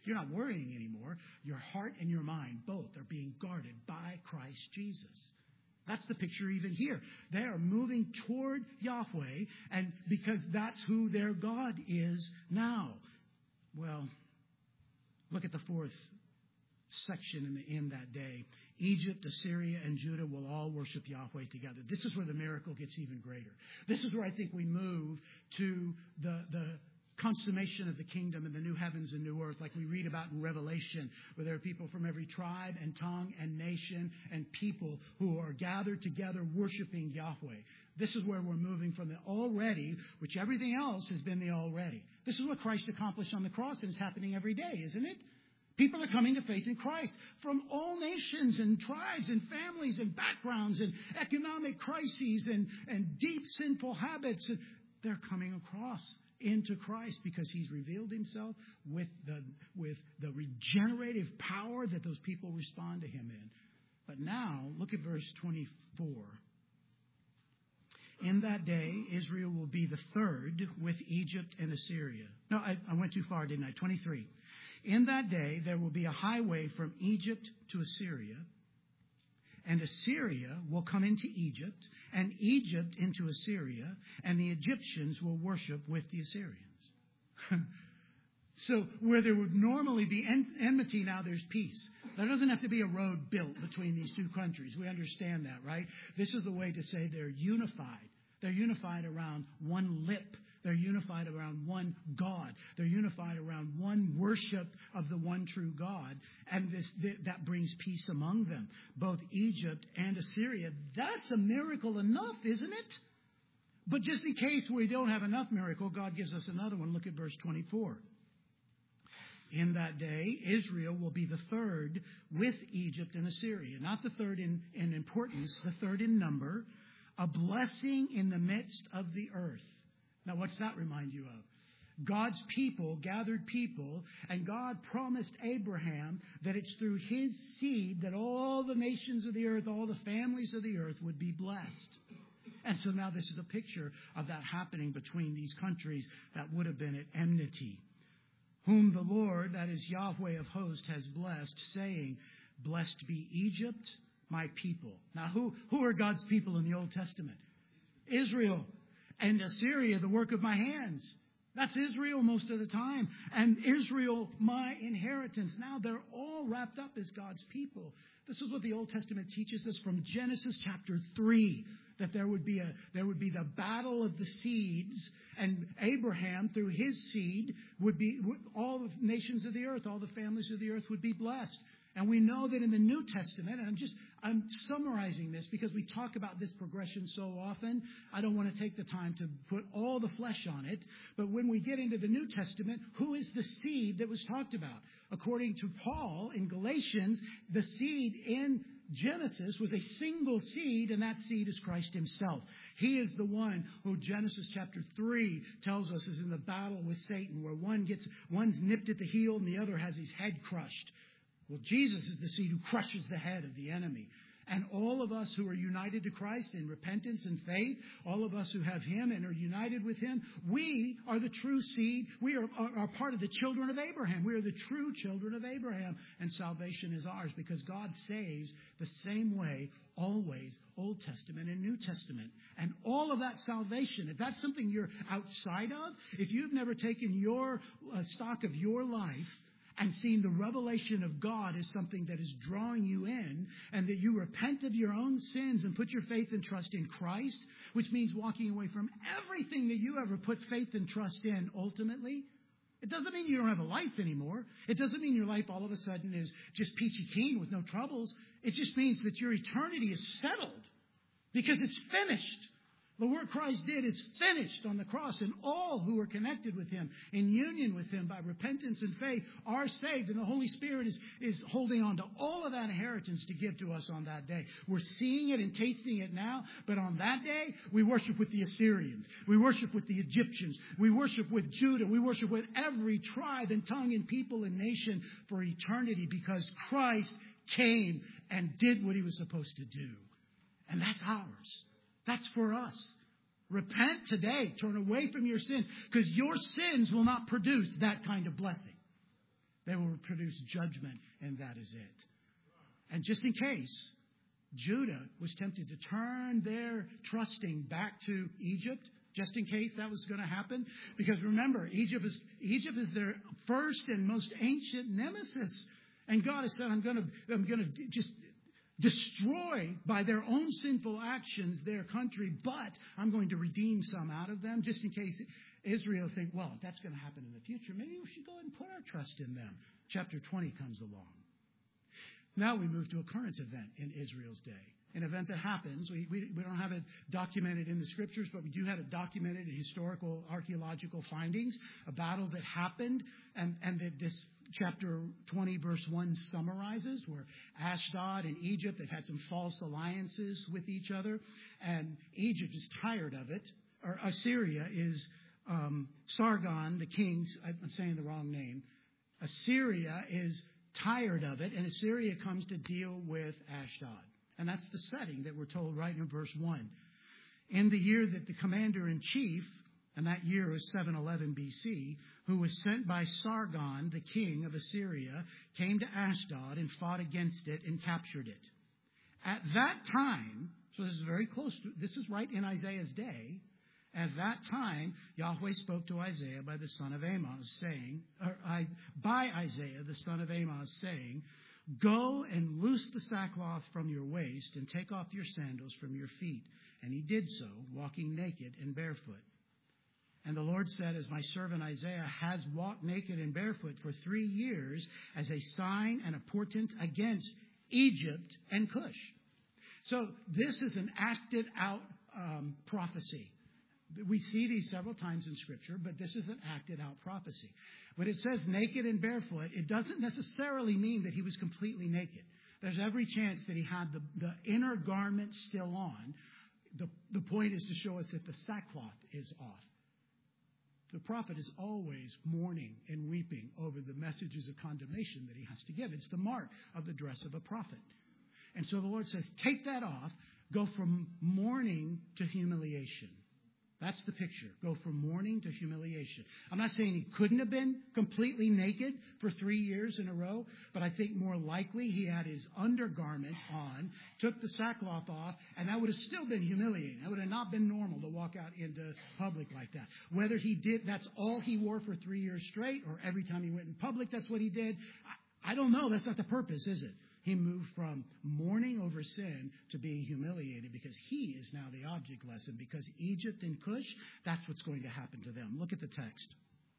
You're not worrying anymore. Your heart and your mind both are being guarded by Christ Jesus. That's the picture even here. They are moving toward Yahweh, and because that's who their God is now. Well, look at the fourth section in that day. Egypt, Assyria, and Judah will all worship Yahweh together. This is where the miracle gets even greater. This is where I think we move to the consummation of the kingdom and the new heavens and new earth, like we read about in Revelation, where there are people from every tribe and tongue and nation and people who are gathered together worshiping Yahweh. This is where we're moving from the already, which everything else has been the already. This is what Christ accomplished on the cross, and it's happening every day, isn't it? People are coming to faith in Christ from all nations and tribes and families and backgrounds and economic crises and deep sinful habits. They're coming across into Christ because he's revealed himself with the regenerative power that those people respond to him in. But now, look at verse 24. In that day, Israel will be the third with Egypt and Assyria. No, I went too far, didn't I? 23. In that day, there will be a highway from Egypt to Assyria, and Assyria will come into Egypt, and Egypt into Assyria, and the Egyptians will worship with the Assyrians. So where there would normally be enmity, now there's peace. There doesn't have to be a road built between these two countries. We understand that, right? This is a way to say they're unified. They're unified around one lip. They're unified around one God. They're unified around one worship of the one true God. And that brings peace among them, both Egypt and Assyria. That's a miracle enough, isn't it? But just in case we don't have enough miracle, God gives us another one. Look at verse 24. In that day, Israel will be the third with Egypt and Assyria. Not the third in importance, the third in number. A blessing in the midst of the earth. Now, what's that remind you of? God's people, gathered people, and God promised Abraham that it's through his seed that all the nations of the earth, all the families of the earth would be blessed. And so now this is a picture of that happening between these countries that would have been at enmity. Whom the Lord, that is Yahweh of hosts, has blessed, saying, blessed be Egypt, my people. Now, who are God's people in the Old Testament? Israel. And Assyria, the work of my hands. That's Israel most of the time. And Israel, my inheritance. Now they're all wrapped up as God's people. This is what the Old Testament teaches us from Genesis chapter 3. That there would be the battle of the seeds, and Abraham, through his seed, all the nations of the earth, all the families of the earth would be blessed. And we know that in the New Testament, and I'm summarizing this because we talk about this progression so often. I don't want to take the time to put all the flesh on it. But when we get into the New Testament, who is the seed that was talked about? According to Paul in Galatians, the seed in Genesis was a single seed, and that seed is Christ himself. He is the one who Genesis chapter 3 tells us is in the battle with Satan, where one's nipped at the heel and the other has his head crushed. Well, Jesus is the seed who crushes the head of the enemy. And all of us who are united to Christ in repentance and faith, all of us who have him and are united with him, we are the true seed. We are part of the children of Abraham. We are the true children of Abraham. And salvation is ours because God saves the same way always, Old Testament and New Testament. And all of that salvation, if that's something you're outside of, if you've never taken your stock of your life, and seeing the revelation of God as something that is drawing you in, and that you repent of your own sins and put your faith and trust in Christ, which means walking away from everything that you ever put faith and trust in ultimately. It doesn't mean you don't have a life anymore. It doesn't mean your life all of a sudden is just peachy keen with no troubles. It just means that your eternity is settled because it's finished. The work Christ did is finished on the cross, and all who are connected with him, in union with him by repentance and faith, are saved. And the Holy Spirit is holding on to all of that inheritance to give to us on that day. We're seeing it and tasting it now, but on that day, we worship with the Assyrians. We worship with the Egyptians. We worship with Judah. We worship with every tribe and tongue and people and nation for eternity because Christ came and did what he was supposed to do. And that's ours. That's for us. Repent today. Turn away from your sin because your sins will not produce that kind of blessing. They will produce judgment, and that is it. And just in case Judah was tempted to turn their trusting back to Egypt, just in case that was going to happen, because remember, Egypt is their first and most ancient nemesis. And God has said, I'm going to just destroy by their own sinful actions their country, but I'm going to redeem some out of them, just in case Israel think, well, if that's going to happen in the future, maybe we should go ahead and put our trust in them. Chapter 20 comes along. Now we move to a current event in Israel's day. An event that happens. We don't have it documented in the scriptures, but we do have it documented in historical archaeological findings. A battle that happened, and that this chapter 20 verse 1 summarizes, where Ashdod and Egypt, they've had some false alliances with each other, and Egypt is tired of it. Or Assyria is Sargon, the king. I'm saying the wrong name. Assyria is tired of it, and Assyria comes to deal with Ashdod. And that's the setting that we're told right in verse 1. In the year that the commander-in-chief, and that year was 711 BC, who was sent by Sargon, the king of Assyria, came to Ashdod and fought against it and captured it. At that time, so this is very close to, this is right in Isaiah's day. At that time, Yahweh spoke to Isaiah by the son of Amoz, saying, by Isaiah, the son of Amoz, saying, go and loose the sackcloth from your waist and take off your sandals from your feet. And he did so, walking naked and barefoot. And the Lord said, as my servant Isaiah has walked naked and barefoot for 3 years as a sign and a portent against Egypt and Cush. So this is an acted out prophecy. We see these several times in Scripture, but this is an acted out prophecy. When it says naked and barefoot, it doesn't necessarily mean that he was completely naked. There's every chance that he had the inner garment still on. The point is to show us that the sackcloth is off. The prophet is always mourning and weeping over the messages of condemnation that he has to give. It's the mark of the dress of a prophet. And so the Lord says, take that off, go from mourning to humiliation. That's the picture. Go from mourning to humiliation. I'm not saying he couldn't have been completely naked for 3 years in a row, but I think more likely he had his undergarment on, took the sackcloth off, and that would have still been humiliating. That would have not been normal to walk out into public like that. Whether he did, that's all he wore for 3 years straight, or every time he went in public, that's what he did. I don't know. That's not the purpose, is it? He moved from mourning over sin to being humiliated because he is now the object lesson. Because Egypt and Cush, that's what's going to happen to them. Look at the text.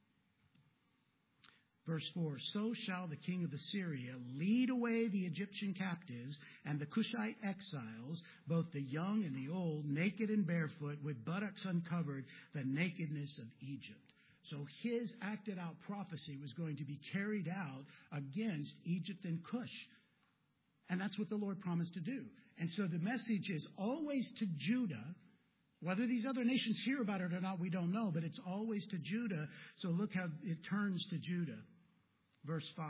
Verse 4, so shall the king of Assyria lead away the Egyptian captives and the Cushite exiles, both the young and the old, naked and barefoot, with buttocks uncovered, the nakedness of Egypt. So his acted out prophecy was going to be carried out against Egypt and Cush. And that's what the Lord promised to do. And so the message is always to Judah. Whether these other nations hear about it or not, we don't know. But it's always to Judah. So look how it turns to Judah. Verse 5.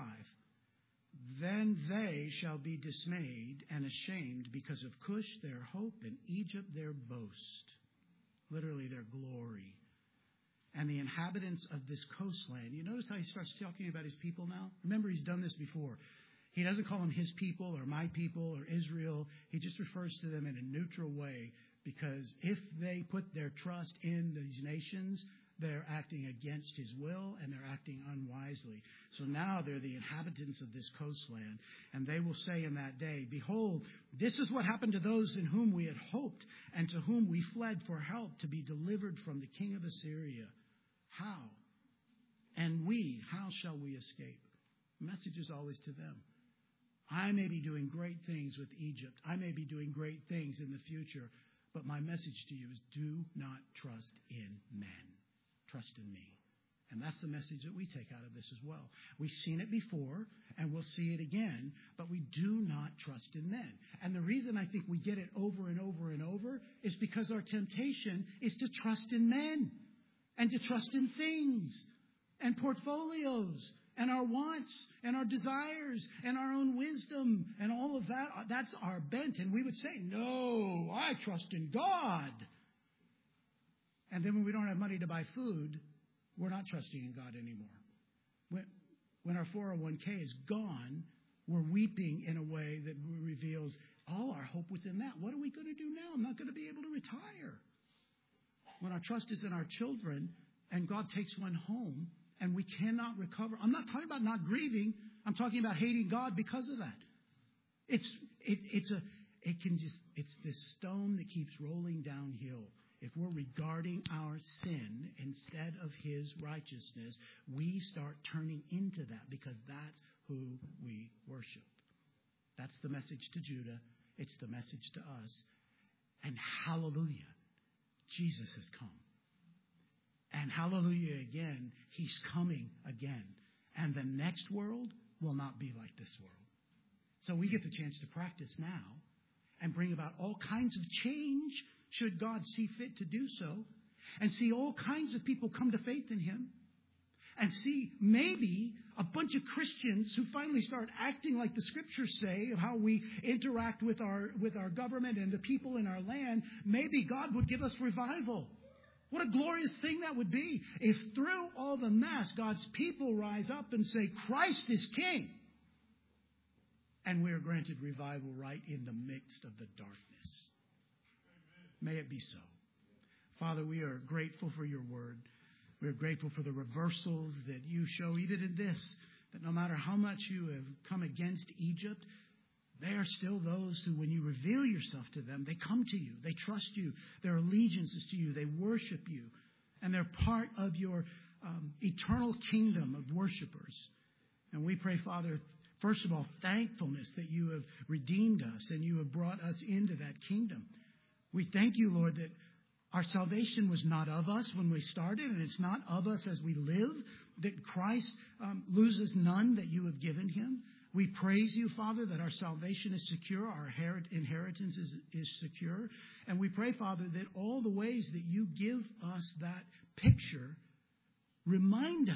Then they shall be dismayed and ashamed because of Cush their hope and Egypt their boast. Literally their glory. And the inhabitants of this coastland. You notice how he starts talking about his people now? Remember, he's done this before. He doesn't call them his people or my people or Israel. He just refers to them in a neutral way, because if they put their trust in these nations, they're acting against his will and they're acting unwisely. So now they're the inhabitants of this coastland. And they will say in that day, behold, this is what happened to those in whom we had hoped and to whom we fled for help to be delivered from the king of Assyria. How? And we, how shall we escape? The message is always to them. I may be doing great things with Egypt. I may be doing great things in the future. But my message to you is do not trust in men. Trust in me. And that's the message that we take out of this as well. We've seen it before, and we'll see it again, but we do not trust in men. And the reason I think we get it over and over and over is because our temptation is to trust in men and to trust in things and portfolios and our wants and our desires and our own wisdom and all of that. That's our bent. And we would say, no, I trust in God. And then when we don't have money to buy food, we're not trusting in God anymore. when our 401k is gone, we're weeping in a way that reveals all our hope was in that. What are we going to do now? I'm not going to be able to retire. When our trust is in our children and God takes one home and we cannot recover. I'm not talking about not grieving. I'm talking about hating God because of that. It's this stone that keeps rolling downhill. If we're regarding our sin instead of His righteousness, we start turning into that because that's who we worship. That's the message to Judah. It's the message to us. And hallelujah, Jesus has come. And hallelujah again, He's coming again. And the next world will not be like this world. So we get the chance to practice now and bring about all kinds of change should God see fit to do so, and see all kinds of people come to faith in Him, and see maybe a bunch of Christians who finally start acting like the Scriptures say of how we interact with our government and the people in our land. Maybe God would give us revival. What a glorious thing that would be if through all the mess, God's people rise up and say, Christ is King. And we are granted revival right in the midst of the darkness. May it be so. Father, we are grateful for your word. We are grateful for the reversals that you show even in this, that no matter how much you have come against Egypt, there are still those who, when you reveal yourself to them, they come to you. They trust you. Their allegiance is to you. They worship you. And they're part of your eternal kingdom of worshipers. And we pray, Father, first of all, thankfulness that you have redeemed us and you have brought us into that kingdom. We thank you, Lord, that our salvation was not of us when we started, and it's not of us as we live, that Christ loses none that you have given him. We praise you, Father, that our salvation is secure, our inheritance is secure. And we pray, Father, that all the ways that you give us that picture, remind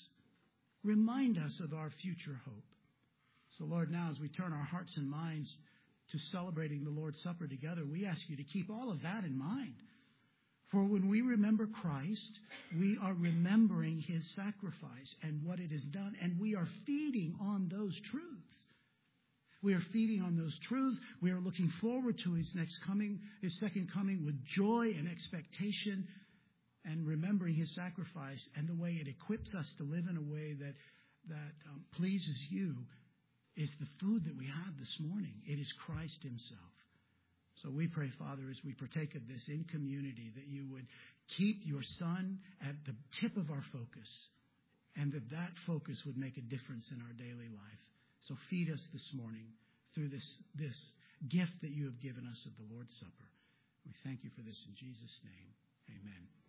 us of our future hope. So, Lord, now as we turn our hearts and minds to celebrating the Lord's Supper together, we ask you to keep all of that in mind. For when we remember Christ, we are remembering his sacrifice and what it has done, and we are feeding on those truths. We are feeding on those truths. We are looking forward to his next coming, his second coming, with joy and expectation, and remembering his sacrifice and the way it equips us to live in a way that pleases you is the food that we have this morning. It is Christ himself. So we pray, Father, as we partake of this in community, that you would keep your Son at the tip of our focus, and that focus would make a difference in our daily life. So feed us this morning through this gift that you have given us of the Lord's Supper. We thank you for this in Jesus' name. Amen.